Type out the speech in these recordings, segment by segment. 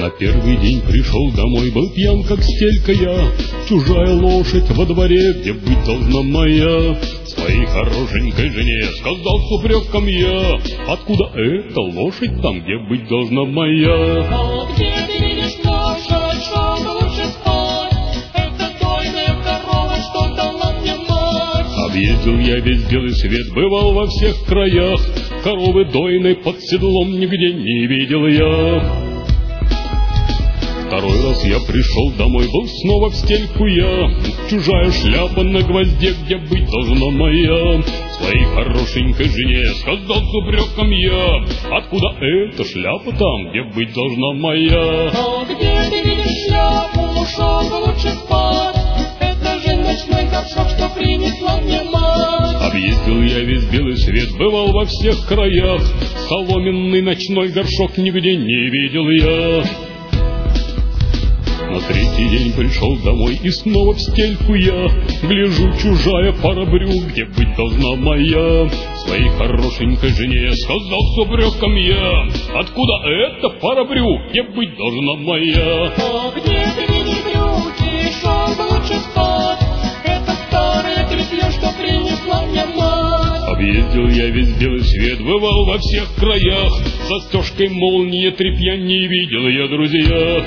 На первый день пришел домой, был пьян, как стелька я. Чужая лошадь во дворе, где быть должна моя. Своей хорошенькой жене сказал с упреком я: откуда эта лошадь там, где быть должна моя? А где ты видишь лошадь, чтобы лучше спать? Это дойная корова, что дала мне мать. Объездил я весь белый свет, бывал во всех краях. Коровы дойной под седлом нигде не видел я. Второй раз я пришел домой, был снова в стельку я. Чужая шляпа на гвозде, где быть должна моя. Своей хорошенькой жене сказал с упреком я: откуда эта шляпа там, где быть должна моя? А где ты видишь шляпу, чтобы лучше спать? Это же ночной горшок, что принесла мне мать. Объездил я весь белый свет, бывал во всех краях. Соломенный ночной горшок нигде не видел я. На третий день пришел домой и снова в стельку я. Гляжу, чужая пара брюк, где быть должна моя. Своей хорошенькой жене сказал с упреком я: откуда эта пара брюк, где быть должна моя? А где ты видишь брюки, чтобы лучше спать? Это старое тряпье, что принесла мне мать. Объездил я весь белый свет, бывал во всех краях. Застежкой молнии тряпья не видел я, друзья.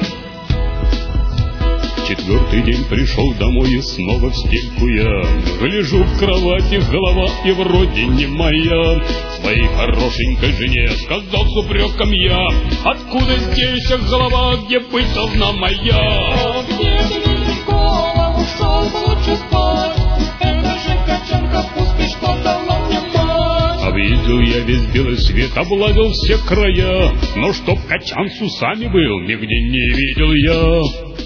Четвертый день пришел домой и снова в стельку я. Гляжу в кровати, голова и вроде не моя. Своей хорошенькой жене сказал с упреком я: откуда здесь голова, где быть должна моя? А где ты видишь голову, чтобы лучше спать? Это же качанка пустой, что дала мне мать. Объездил я весь белый свет, обладил все края. Но чтоб качан с усами был, нигде не видел я.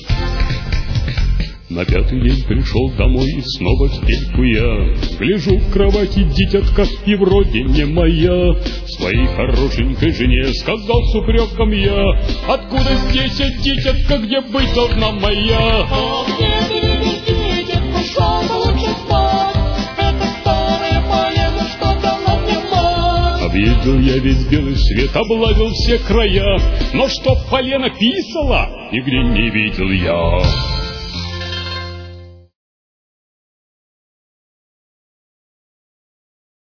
На пятый день пришел домой и снова в стельку я. Гляжу в кровати, дитятка и вроде не моя. Своей хорошенькой жене сказал с упреком я: откуда здесь дитятка, где быть должна моя? А где ты видишь дитятку, чтобы лучше спать? Это старое полено, что дала мне мать. Объездил я весь белый свет, облазил все края. Но чтоб полено писало, нигде не видел я.